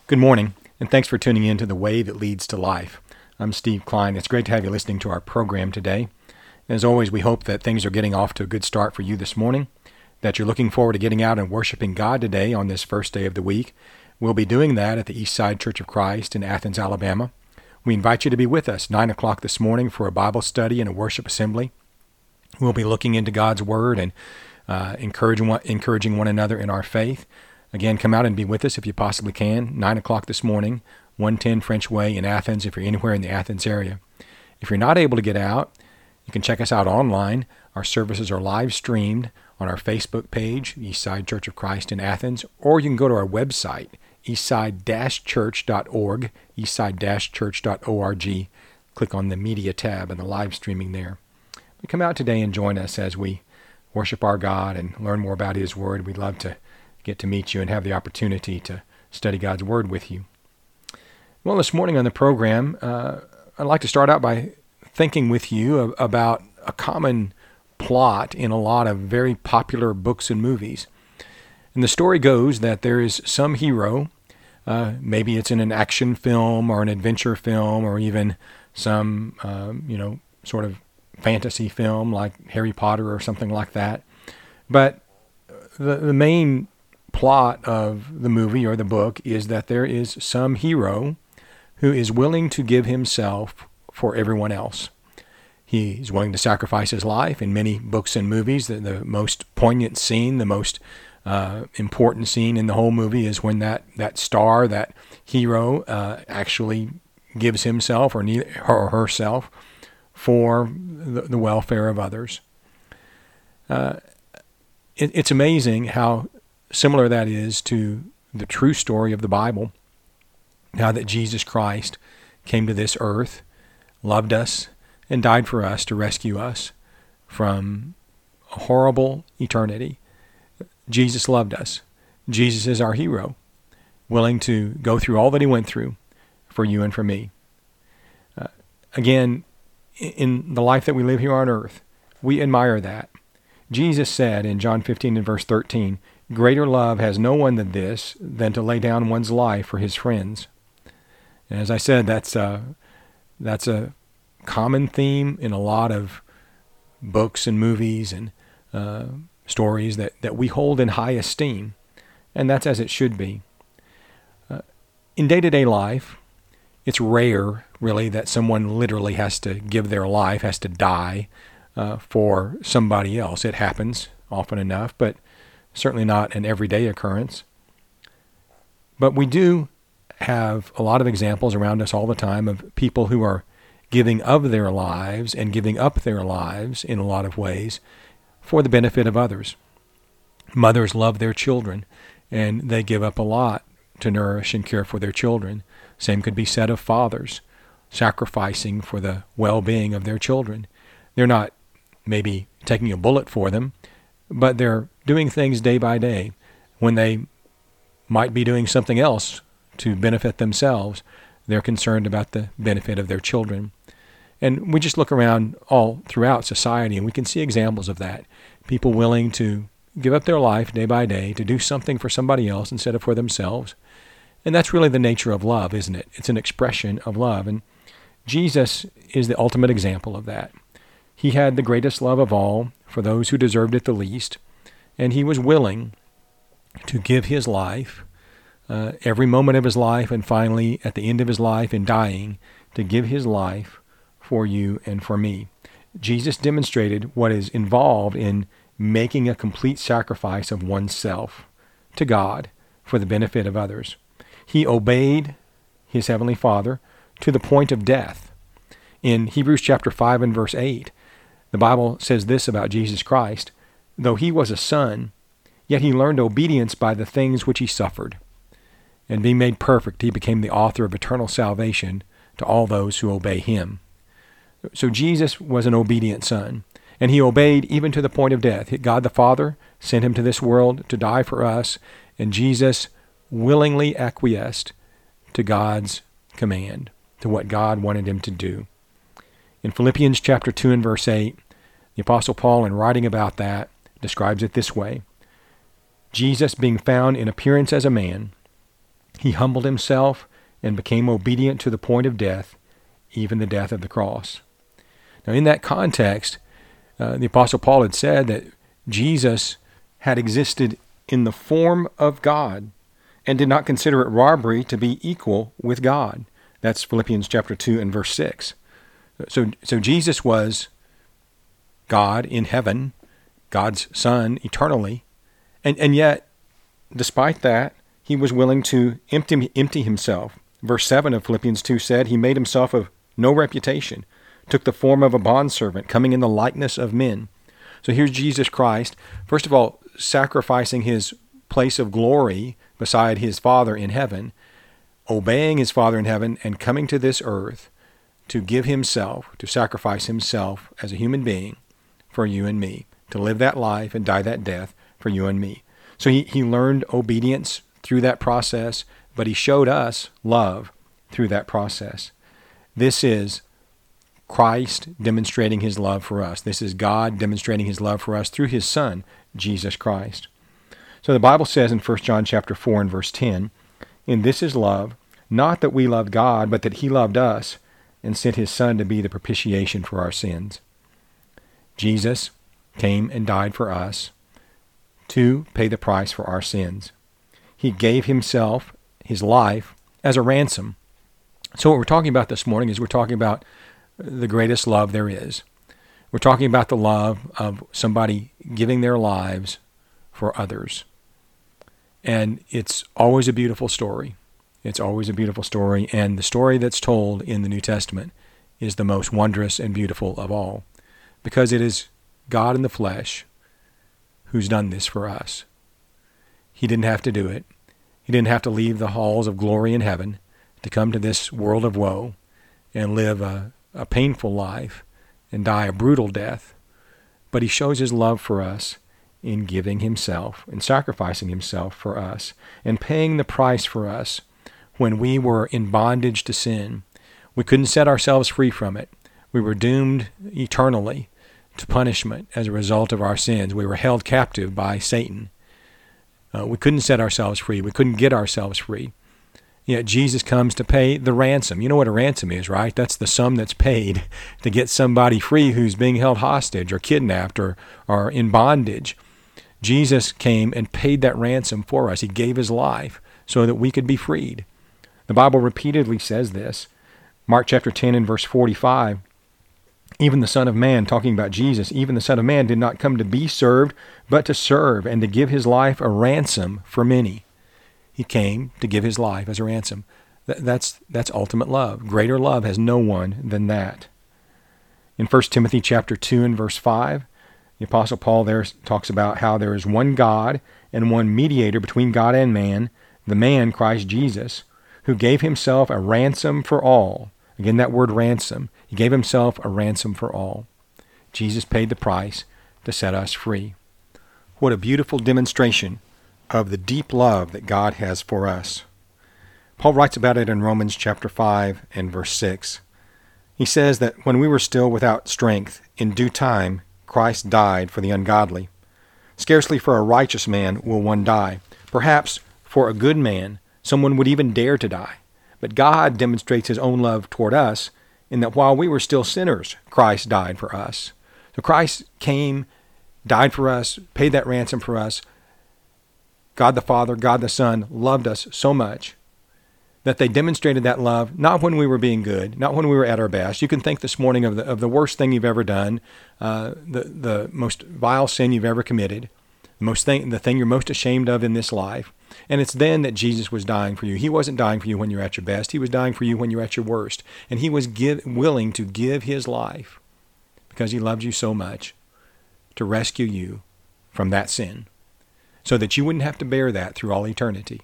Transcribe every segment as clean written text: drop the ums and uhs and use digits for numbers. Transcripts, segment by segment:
Good morning, and thanks for tuning in to The Way That Leads to Life. I'm Steve Klein. It's great to have you listening to our program today. As always, we hope that things are getting off to a good start for you this morning, that you're looking forward to getting out and worshiping God today on this first day of the week. We'll be doing that at the Eastside Church of Christ in Athens, Alabama. We invite you to be with us 9 o'clock this morning for a Bible study and a worship assembly. We'll be looking into God's Word and encouraging one another in our faith. Again, come out and be with us if you possibly can. 9 o'clock this morning, 110 French Way in Athens, if you're anywhere in the Athens area. If you're not able to get out, you can check us out online. Our services are live streamed on our Facebook page, Eastside Church of Christ in Athens, or you can go to our website, eastside-church.org, eastside-church.org. Click on the media tab and the live streaming there. But come out today and join us as we worship our God and learn more about His Word. We'd love to get to meet you and have the opportunity to study God's Word with you. Well, this morning on the program, I'd like to start out by thinking with you about a common plot in a lot of very popular books and movies. And the story goes that there is some hero, maybe it's in an action film or an adventure film or even some, sort of fantasy film like Harry Potter or something like that. But the main plot of the movie or the book is that there is some hero who is willing to give himself for everyone else. He's willing to sacrifice his life. In many books and movies, the most poignant scene, the most important scene in the whole movie is when that star, that hero, actually gives himself or herself for the welfare of others. It's amazing how similar that is to the true story of the Bible, how that Jesus Christ came to this earth, loved us, and died for us to rescue us from a horrible eternity. Jesus loved us. Jesus is our hero, willing to go through all that He went through for you and for me. Again, in the life that we live here on earth, we admire that. Jesus said in John 15 and verse 13, "Greater love has no one than this, than to lay down one's life for his friends." And as I said, that's a common theme in a lot of books and movies and stories that we hold in high esteem, and that's as it should be. In day-to-day life, it's rare, really, that someone literally has to give their life, has to die for somebody else. It happens often enough, but certainly not an everyday occurrence. But we do have a lot of examples around us all the time of people who are giving of their lives and giving up their lives in a lot of ways for the benefit of others. Mothers love their children, and they give up a lot to nourish and care for their children. Same could be said of fathers, sacrificing for the well-being of their children. They're not maybe taking a bullet for them, but they're doing things day by day when they might be doing something else to benefit themselves. They're concerned about the benefit of their children. And we just look around all throughout society and we can see examples of that. People willing to give up their life day by day to do something for somebody else instead of for themselves. And that's really the nature of love, isn't it? It's an expression of love. And Jesus is the ultimate example of that. He had the greatest love of all for those who deserved it the least, and He was willing to give His life, every moment of His life, and finally at the end of His life in dying, to give His life for you and for me. Jesus demonstrated what is involved in making a complete sacrifice of oneself to God for the benefit of others. He obeyed His Heavenly Father to the point of death. In Hebrews chapter 5 and verse 8, the Bible says this about Jesus Christ: "Though He was a son, yet He learned obedience by the things which He suffered. And being made perfect, He became the author of eternal salvation to all those who obey Him." So Jesus was an obedient son, and He obeyed even to the point of death. God the Father sent Him to this world to die for us, and Jesus willingly acquiesced to God's command, to what God wanted Him to do. In Philippians chapter 2 and verse 8, the Apostle Paul, in writing about that, describes it this way: "Jesus, being found in appearance as a man, He humbled himself and became obedient to the point of death, even the death of the cross. Now, in that context, the Apostle Paul had said that Jesus had existed in the form of God and did not consider it robbery to be equal with God. That's Philippians chapter 2 and verse 6. So Jesus was God in heaven, God's Son eternally, and yet, despite that, he was willing to empty himself. Verse 7 of Philippians 2 said, he made himself of no reputation, took the form of a bondservant, coming in the likeness of men. So here's Jesus Christ, first of all, sacrificing his place of glory beside his Father in heaven, obeying his Father in heaven, and coming to this earth to give himself, to sacrifice himself as a human being for you and me, to live that life and die that death for you and me. So he learned obedience through that process, but he showed us love through that process. This is Christ demonstrating his love for us. This is God demonstrating his love for us through his Son, Jesus Christ. So the Bible says in 1 John chapter 4 and verse 10, "And this is love, not that we loved God, but that he loved us and sent his Son to be the propitiation for our sins." Jesus came and died for us to pay the price for our sins. He gave himself, his life, as a ransom. So what we're talking about this morning is we're talking about the greatest love there is. We're talking about the love of somebody giving their lives for others. And it's always a beautiful story. It's always a beautiful story. And the story that's told in the New Testament is the most wondrous and beautiful of all, because it is God in the flesh who's done this for us. He didn't have to do it. He didn't have to leave the halls of glory in heaven to come to this world of woe and live a painful life and die a brutal death. But he shows his love for us in giving himself and sacrificing himself for us and paying the price for us when we were in bondage to sin. We couldn't set ourselves free from it. We were doomed eternally to punishment as a result of our sins. We were held captive by Satan. We couldn't set ourselves free. We couldn't get ourselves free. Yet Jesus comes to pay the ransom. You know what a ransom is, right? That's the sum that's paid to get somebody free who's being held hostage or kidnapped or in bondage. Jesus came and paid that ransom for us. He gave his life so that we could be freed. The Bible repeatedly says this. Mark chapter 10 and verse 45, even the Son of Man, talking about Jesus, even the Son of Man did not come to be served, but to serve and to give his life a ransom for many. He came to give his life as a ransom. That's ultimate love. Greater love has no one than that. In 1 Timothy chapter 2 and verse 5, the Apostle Paul there talks about how there is one God and one mediator between God and man, the man Christ Jesus, who gave himself a ransom for all. Again, that word ransom. He gave himself a ransom for all. Jesus paid the price to set us free. What a beautiful demonstration of the deep love that God has for us. Paul writes about it in Romans chapter 5 and verse 6. He says that when we were still without strength, in due time, Christ died for the ungodly. Scarcely for a righteous man will one die. Perhaps for a good man, someone would even dare to die. But God demonstrates his own love toward us in that while we were still sinners, Christ died for us. So Christ came, died for us, paid that ransom for us. God the Father, God the Son loved us so much that they demonstrated that love not when we were being good, not when we were at our best. You can think this morning of the worst thing you've ever done, the most vile sin you've ever committed, the thing you're most ashamed of in this life. And it's then that Jesus was dying for you. He wasn't dying for you when you're at your best. He was dying for you when you're at your worst. And he was willing to give his life because he loved you so much to rescue you from that sin so that you wouldn't have to bear that through all eternity.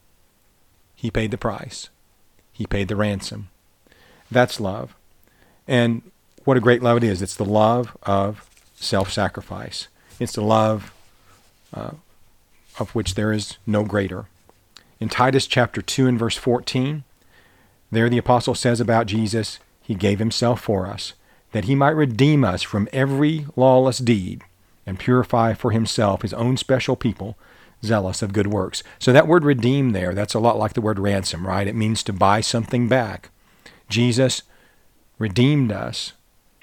He paid the price. He paid the ransom. That's love. And what a great love it is. It's the love of self-sacrifice. It's the love of which there is no greater. In Titus chapter 2 and verse 14, there the apostle says about Jesus, he gave himself for us, that he might redeem us from every lawless deed and purify for himself his own special people, zealous of good works. So that word redeem there, that's a lot like the word ransom, right? It means to buy something back. Jesus redeemed us,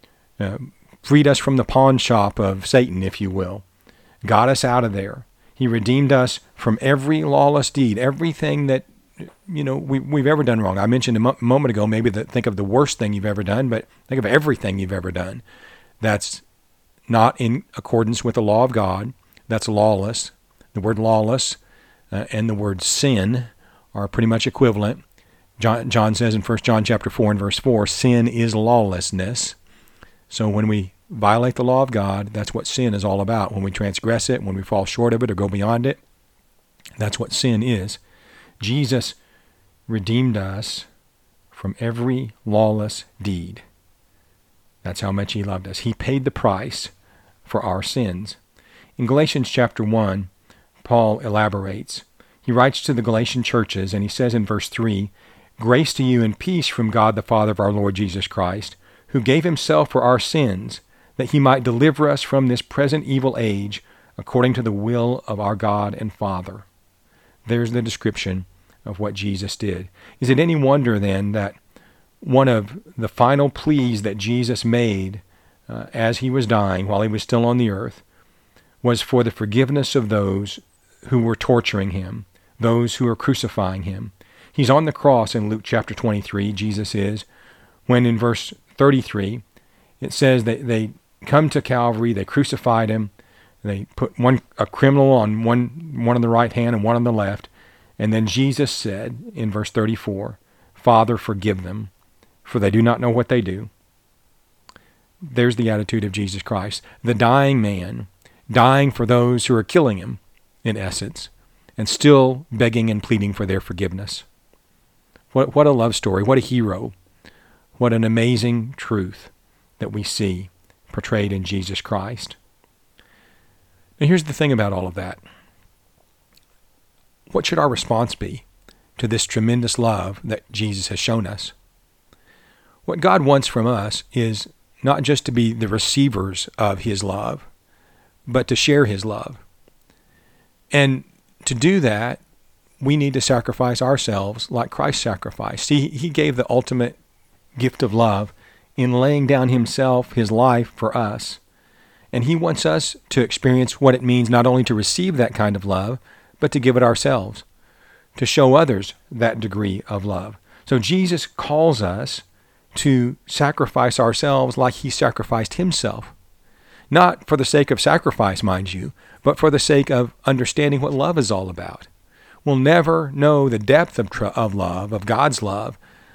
freed us from the pawn shop of Satan, if you will, got us out of there. He redeemed us from every lawless deed, everything that we've ever done wrong. I mentioned a moment ago, maybe think of the worst thing you've ever done, but think of everything you've ever done that's not in accordance with the law of God. That's lawless. The word lawless and the word sin are pretty much equivalent. John says in 1 John chapter 4 and verse 4, sin is lawlessness. So when we violate the law of God, that's what sin is all about. When we transgress it, when we fall short of it or go beyond it, that's what sin is. Jesus redeemed us from every lawless deed. That's how much he loved us. He paid the price for our sins. In Galatians chapter 1, Paul elaborates. He writes to the Galatian churches, and he says in verse 3, "Grace to you and peace from God the Father of our Lord Jesus Christ, who gave himself for our sins, that he might deliver us from this present evil age, according to the will of our God and Father." There's the description of what Jesus did. Is it any wonder then that one of the final pleas that Jesus made as he was dying, while he was still on the earth, was for the forgiveness of those who were torturing him, those who were crucifying him? He's on the cross in Luke chapter 23, Jesus is, when in verse 33, it says that they come to Calvary, they crucified him, they put a criminal on one on the right hand and one on the left, and then Jesus said in verse 34, "Father, forgive them, for they do not know what they do." There's the attitude of Jesus Christ, the dying man, dying for those who are killing him, in essence, and still begging and pleading for their forgiveness. What a love story, what a hero, what an amazing truth that we see portrayed in Jesus Christ. Now here's the thing about all of that. What should our response be to this tremendous love that Jesus has shown us? What God wants from us is not just to be the receivers of his love, but to share his love. And to do that, we need to sacrifice ourselves like Christ sacrificed. See, he gave the ultimate gift of love in laying down himself, his life for us. And he wants us to experience what it means not only to receive that kind of love, but to give it ourselves, to show others that degree of love. So Jesus calls us to sacrifice ourselves like he sacrificed himself. Not for the sake of sacrifice, mind you, but for the sake of understanding what love is all about. We'll never know the depth of love, of God's love,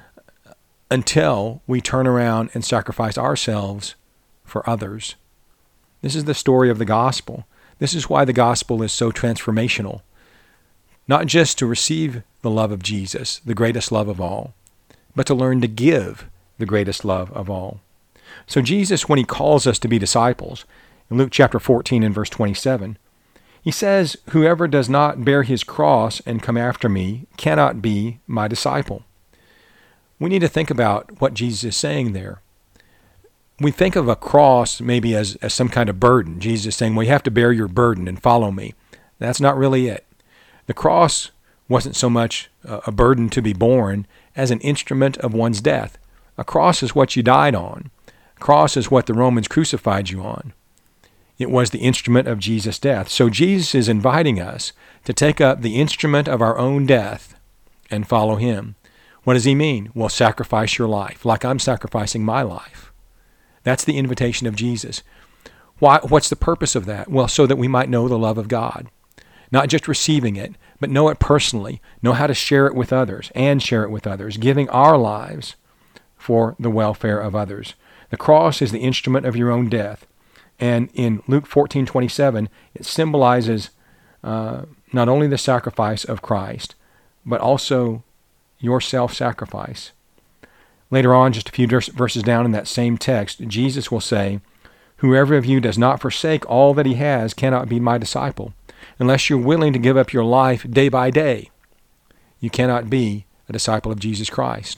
until we turn around and sacrifice ourselves for others. This is the story of the gospel. This is why the gospel is so transformational. Not just to receive the love of Jesus, the greatest love of all, but to learn to give the greatest love of all. So Jesus, when he calls us to be disciples, in Luke chapter 14 and verse 27, he says, "Whoever does not bear his cross and come after me cannot be my disciple." We need to think about what Jesus is saying there. We think of a cross maybe as some kind of burden. Jesus is saying, well, you have to bear your burden and follow me. That's not really it. The cross wasn't so much a burden to be borne as an instrument of one's death. A cross is what you died on. A cross is what the Romans crucified you on. It was the instrument of Jesus' death. So Jesus is inviting us to take up the instrument of our own death and follow him. What does he mean? Well, sacrifice your life, like I'm sacrificing my life. That's the invitation of Jesus. What's the purpose of that? Well, so that we might know the love of God. Not just receiving it, but know it personally, know how to share it with others, and share it with others, giving our lives for the welfare of others. The cross is the instrument of your own death. And in Luke 14:27, it symbolizes not only the sacrifice of Christ, but also your self-sacrifice. Later on, just a few verses down in that same text, Jesus will say, "Whoever of you does not forsake all that he has cannot be my disciple." Unless you're willing to give up your life day by day, you cannot be a disciple of Jesus Christ.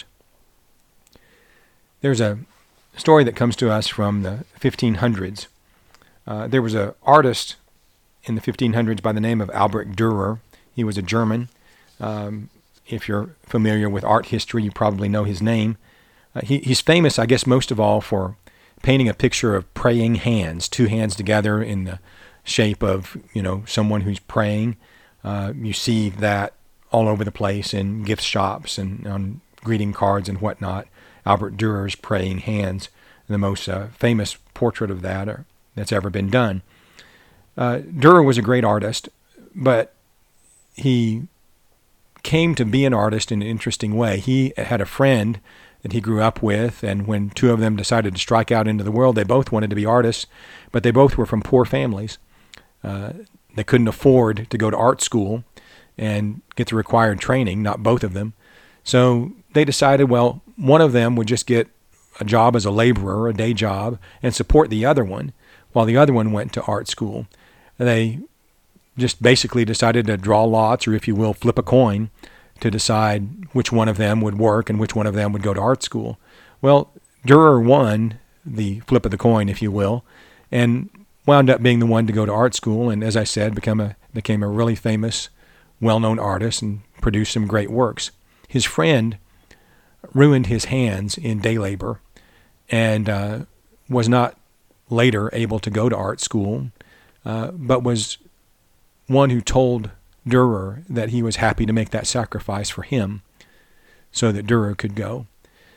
There's a story that comes to us from the 1500s. There was an artist in the 1500s by the name of Albrecht Dürer. He was a German. If you're familiar with art history, you probably know his name. He's famous, I guess, most of all for painting a picture of praying hands, two hands together in the shape of, someone who's praying. You see that all over the place in gift shops and on greeting cards and whatnot. Albert Dürer's praying hands, the most famous portrait of that that's ever been done. Dürer was a great artist, but he came to be an artist in an interesting way. He had a friend that he grew up with, and when two of them decided to strike out into the world, they both wanted to be artists, but they both were from poor families. They couldn't afford to go to art school and get the required training, not both of them. So they decided, well, one of them would just get a job as a laborer, a day job, and support the other one, while the other one went to art school. They just basically decided to draw lots, or if you will, flip a coin, to decide which one of them would work and which one of them would go to art school. Well, Dürer won the flip of the coin, if you will, and wound up being the one to go to art school, and as I said, became a really famous, well-known artist and produced some great works. His friend ruined his hands in day labor and was not later able to go to art school, but was one who told Dürer that he was happy to make that sacrifice for him so that Dürer could go.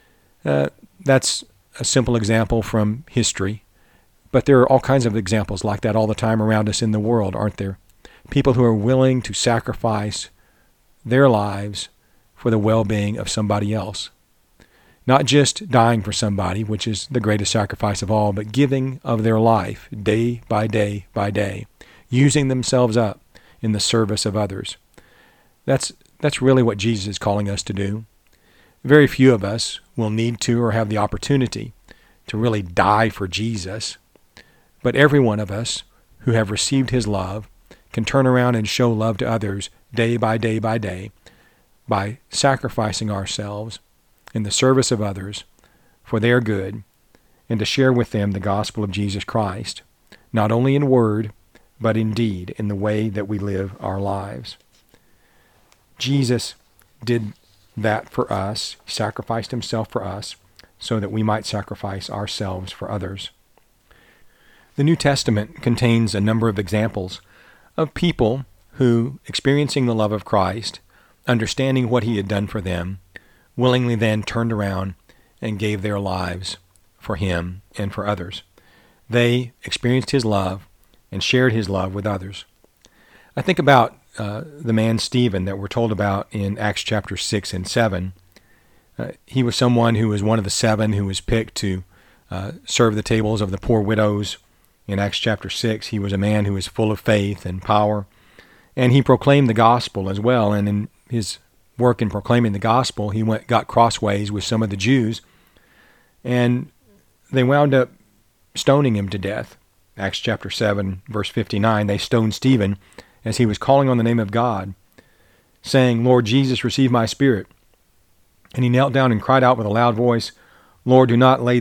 That's a simple example from history, but there are all kinds of examples like that all the time around us in the world, aren't there? People who are willing to sacrifice their lives for the well-being of somebody else. Not just dying for somebody, which is the greatest sacrifice of all, but giving of their life day by day by day, using themselves up in the service of others. That's really what Jesus is calling us to do. Very few of us will need to or have the opportunity to really die for Jesus, but every one of us who have received his love can turn around and show love to others day by day by day by sacrificing ourselves in the service of others for their good and to share with them the gospel of Jesus Christ, not only in word, but in deed, in the way that we live our lives. Jesus did that for us. He sacrificed himself for us so that we might sacrifice ourselves for others. The New Testament contains a number of examples of people who, experiencing the love of Christ, understanding what he had done for them, willingly then turned around and gave their lives for him and for others. They experienced his love and shared his love with others. I think about the man Stephen that we're told about in Acts chapter 6 and 7. He was someone who was one of the 7 who was picked to serve the tables of the poor widows. In Acts chapter 6, he was a man who was full of faith and power, and he proclaimed the gospel as well. And in his work in proclaiming the gospel, he got crossways with some of the Jews, and they wound up stoning him to death. Acts chapter 7, verse 59, they stoned Stephen as he was calling on the name of God, saying, "Lord Jesus, receive my spirit." And he knelt down and cried out with a loud voice, "Lord, do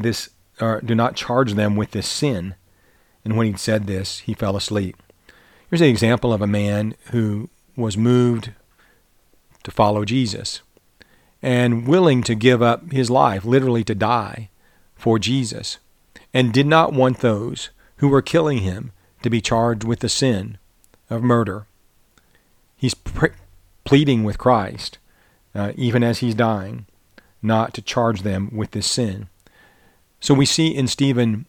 not charge them with this sin." And when he'd said this, he fell asleep. Here's an example of a man who was moved to follow Jesus and willing to give up his life, literally to die for Jesus, and did not want those who were killing him to be charged with the sin of murder. He's pleading with Christ, even as he's dying, not to charge them with this sin. So we see in Stephen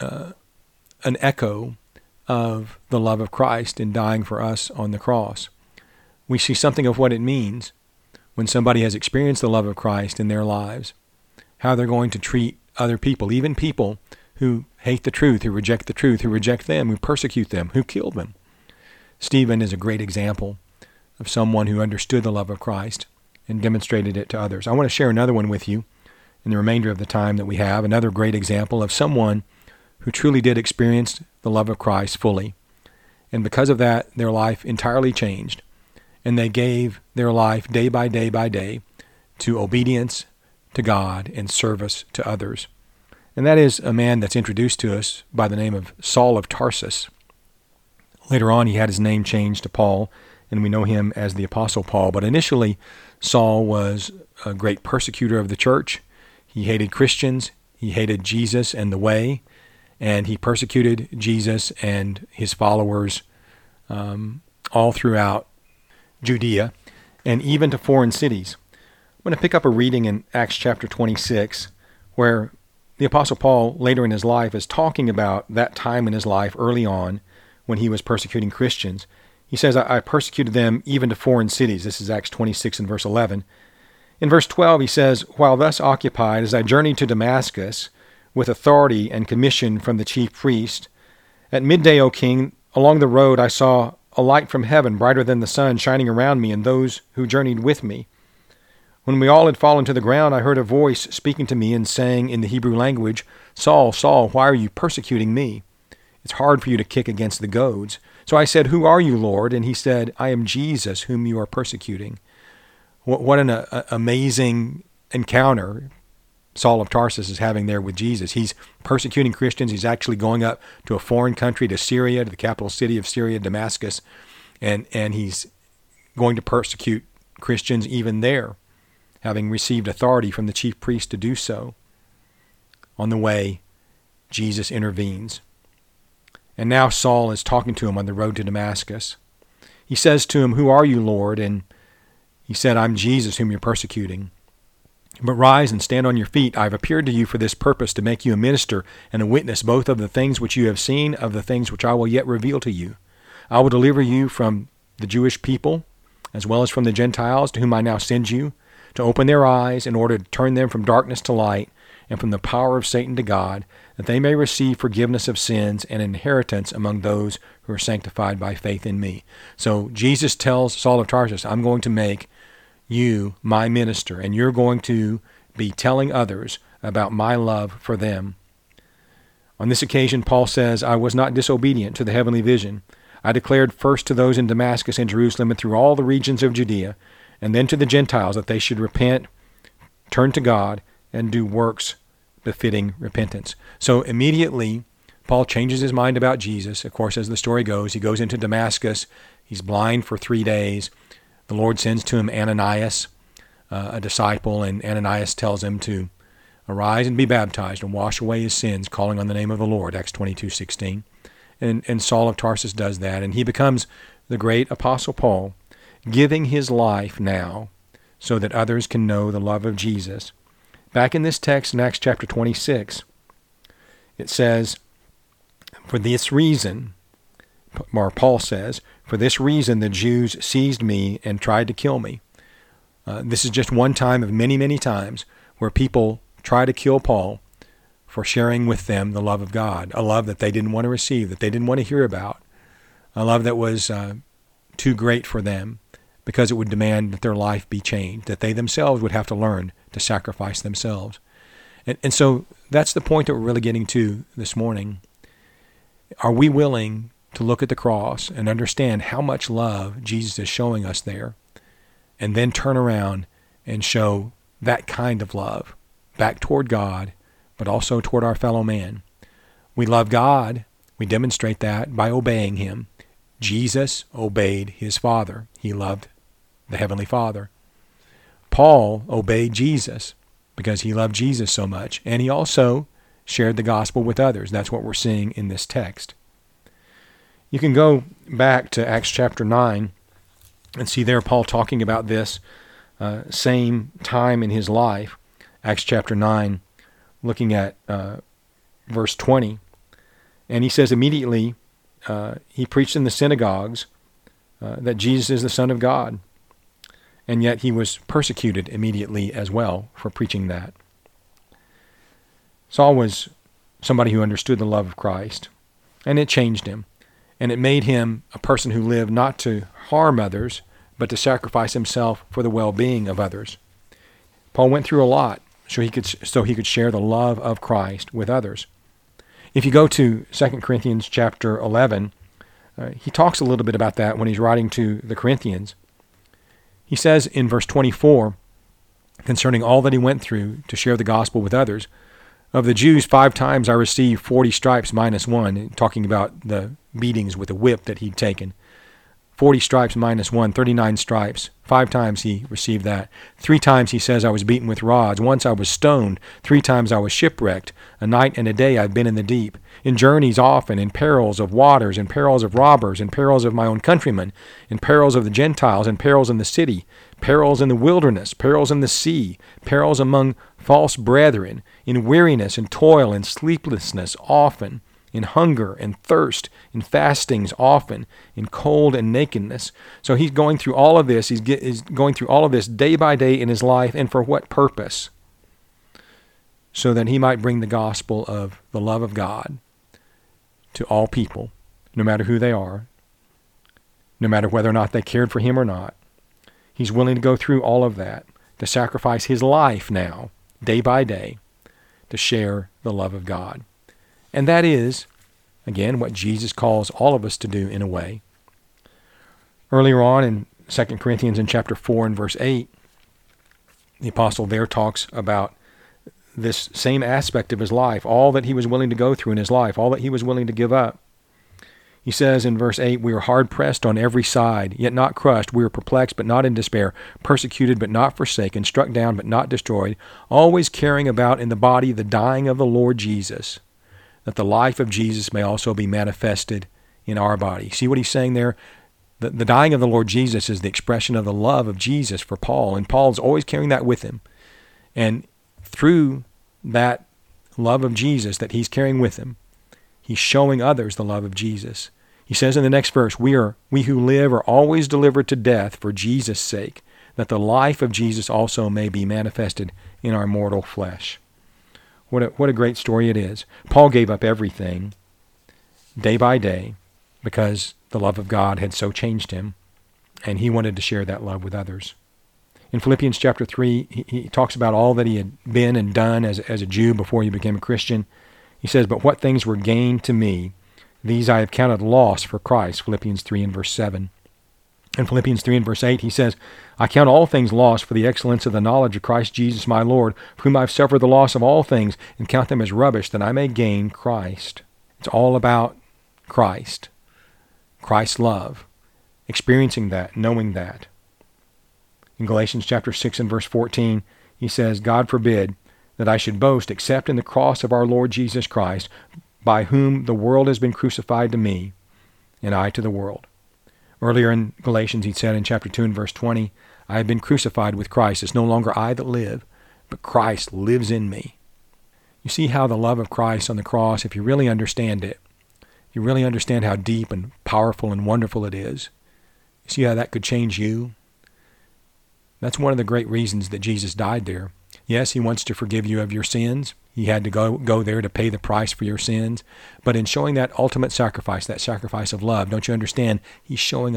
an echo of the love of Christ in dying for us on the cross. We see something of what it means when somebody has experienced the love of Christ in their lives, how they're going to treat other people, even people who hate the truth, who reject the truth, who reject them, who persecute them, who kill them. Stephen is a great example of someone who understood the love of Christ and demonstrated it to others. I want to share another one with you in the remainder of the time that we have, another great example of someone who truly did experience the love of Christ fully. And because of that, their life entirely changed, and they gave their life day by day by day to obedience to God and service to others. And that is a man that's introduced to us by the name of Saul of Tarsus. Later on, he had his name changed to Paul, and we know him as the Apostle Paul. But initially, Saul was a great persecutor of the church. He hated Christians. He hated Jesus and the way, and he persecuted Jesus and his followers all throughout Judea and even to foreign cities. I'm going to pick up a reading in Acts chapter 26 where the Apostle Paul later in his life is talking about that time in his life early on when he was persecuting Christians. He says, I persecuted them even to foreign cities. This is Acts 26 and verse 11. In verse 12 he says, while thus occupied, as I journeyed to Damascus with authority and commission from the chief priest, at midday, O king, along the road I saw a light from heaven, brighter than the sun, shining around me and those who journeyed with me. When we all had fallen to the ground, I heard a voice speaking to me and saying in the Hebrew language, Saul, Saul, why are you persecuting me? It's hard for you to kick against the goads. So I said, who are you, Lord? And he said, I am Jesus, whom you are persecuting. What an amazing encounter Saul of Tarsus is having there with Jesus. He's persecuting Christians. He's actually going up to a foreign country, to Syria, to the capital city of Syria, Damascus, and he's going to persecute Christians even there, having received authority from the chief priest to do so. On the way, Jesus intervenes. And now Saul is talking to him on the road to Damascus. He says to him, who are you, Lord? And he said, I'm Jesus whom you're persecuting. But rise and stand on your feet. I have appeared to you for this purpose, to make you a minister and a witness both of the things which you have seen, of the things which I will yet reveal to you. I will deliver you from the Jewish people, as well as from the Gentiles, to whom I now send you, to open their eyes in order to turn them from darkness to light, and from the power of Satan to God, that they may receive forgiveness of sins and inheritance among those who are sanctified by faith in me. So Jesus tells Saul of Tarsus, I'm going to make you my minister, and you're going to be telling others about my love for them. On this occasion, Paul says, I was not disobedient to the heavenly vision. I declared first to those in Damascus and Jerusalem and through all the regions of Judea, and then to the Gentiles, that they should repent, turn to God, and do works befitting repentance. So immediately, Paul changes his mind about Jesus. Of course, as the story goes, he goes into Damascus. He's blind for 3 days. The Lord sends to him Ananias, a disciple, and Ananias tells him to arise and be baptized and wash away his sins, calling on the name of the Lord, Acts 22:16. And Saul of Tarsus does that, and he becomes the great Apostle Paul, giving his life now so that others can know the love of Jesus. Back in this text in Acts chapter 26, it says, for this reason, or Paul says, for this reason the Jews seized me and tried to kill me. This is just one time of many, many times where people try to kill Paul for sharing with them the love of God, a love that they didn't want to receive, that they didn't want to hear about, a love that was too great for them because it would demand that their life be changed, that they themselves would have to learn to sacrifice themselves. And so that's the point that we're really getting to this morning. Are we willing to look at the cross and understand how much love Jesus is showing us there, and then turn around and show that kind of love back toward God, but also toward our fellow man? We love God. We demonstrate that by obeying him. Jesus obeyed his Father. He loved the Heavenly Father. Paul obeyed Jesus because he loved Jesus so much, and he also shared the gospel with others. That's what we're seeing in this text. You can go back to Acts chapter 9 and see there Paul talking about this same time in his life. Acts chapter 9, looking at verse 20. And he says immediately, he preached in the synagogues that Jesus is the Son of God. And yet he was persecuted immediately as well for preaching that. Saul was somebody who understood the love of Christ, and it changed him. And it made him a person who lived not to harm others, but to sacrifice himself for the well-being of others. Paul went through a lot so he could share the love of Christ with others. If you go to 2 Corinthians chapter 11, he talks a little bit about that when he's writing to the Corinthians. He says in verse 24, concerning all that he went through to share the gospel with others, Of the Jews, 5 times I received 40 stripes minus 1, talking about the beatings with the whip that he'd taken. 40 stripes minus 1, 39 stripes. 5 times he received that. 3 times he says I was beaten with rods. Once I was stoned. 3 times I was shipwrecked. A night and a day I've been in the deep. In journeys often, in perils of waters, in perils of robbers, in perils of my own countrymen, in perils of the Gentiles, in perils in the city, perils in the wilderness, perils in the sea, perils among false brethren, in weariness and toil and sleeplessness often, in hunger and thirst, in fastings often, in cold and nakedness. So he's going through all of this. He's going through all of this day by day in his life. And for what purpose? So that he might bring the gospel of the love of God to all people, no matter who they are, no matter whether or not they cared for him or not. He's willing to go through all of that, to sacrifice his life now, day by day, to share the love of God. And that is, again, what Jesus calls all of us to do in a way. Earlier on in 2 Corinthians in chapter 4 and verse 8, the apostle there talks about this same aspect of his life, all that he was willing to go through in his life, all that he was willing to give up. He says in verse 8, we are hard pressed on every side, yet not crushed. We are perplexed, but not in despair, persecuted, but not forsaken, struck down, but not destroyed, always carrying about in the body the dying of the Lord Jesus, that the life of Jesus may also be manifested in our body. See what he's saying there? The dying of the Lord Jesus is the expression of the love of Jesus for Paul, and Paul's always carrying that with him. And through that love of Jesus that he's carrying with him, he's showing others the love of Jesus. He says in the next verse, we who live are always delivered to death for Jesus' sake, that the life of Jesus also may be manifested in our mortal flesh. What a great story it is. Paul gave up everything day by day because the love of God had so changed him, and he wanted to share that love with others. In Philippians chapter 3, he talks about all that he had been and done as a Jew before he became a Christian. He says, but what things were gained to me, these I have counted loss for Christ, Philippians 3 and verse 7. In Philippians 3 and verse 8, he says, I count all things lost for the excellence of the knowledge of Christ Jesus my Lord, for whom I have suffered the loss of all things, and count them as rubbish, that I may gain Christ. It's all about Christ, Christ's love, experiencing that, knowing that. In Galatians chapter 6 and verse 14, he says, God forbid that I should boast except in the cross of our Lord Jesus Christ, by whom the world has been crucified to me, and I to the world. Earlier in Galatians, he said in chapter 2 and verse 20, I have been crucified with Christ. It's no longer I that live, but Christ lives in me. You see how the love of Christ on the cross, if you really understand it, you really understand how deep and powerful and wonderful it is. You see how that could change you? That's one of the great reasons that Jesus died there. Yes, he wants to forgive you of your sins. He had to go there to pay the price for your sins. But in showing that ultimate sacrifice, that sacrifice of love, don't you understand? He's showing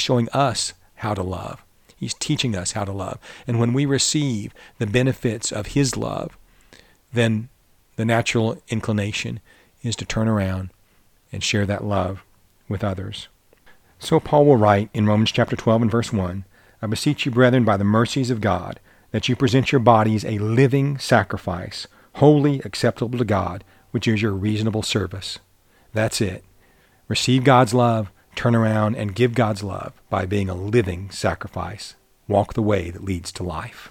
us how to love. He's teaching us how to love. And when we receive the benefits of his love, then the natural inclination is to turn around and share that love with others. So Paul will write in Romans chapter 12 and verse 1, I beseech you, brethren, by the mercies of God, that you present your bodies a living sacrifice, holy, acceptable to God, which is your reasonable service. That's it. Receive God's love, turn around and give God's love by being a living sacrifice. Walk the way that leads to life.